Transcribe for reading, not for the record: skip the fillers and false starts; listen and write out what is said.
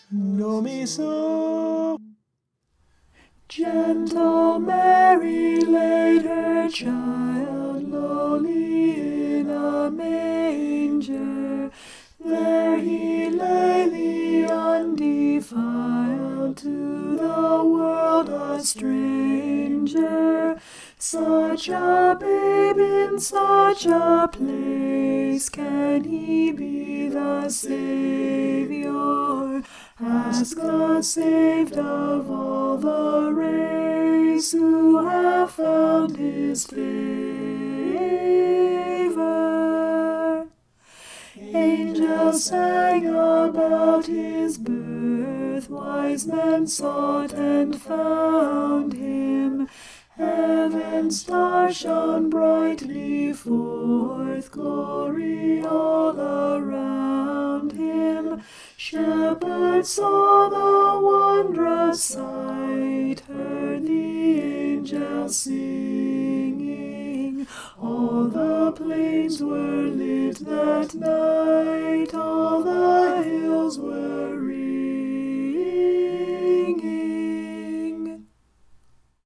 know me so. Gentle Mary laid her child lowly in a manger. There he lay, the undefiled, to the world a stranger. Such a babe in such a place, can he be the Saviour? Ask the saved of all the race who have found his favor. Angels sang about his birth, wise men sought and found him. Heaven's star shone brightly forth, glory all around him. Shepherds saw the wondrous sight, heard the angels singing. All the plains were lit that night, all the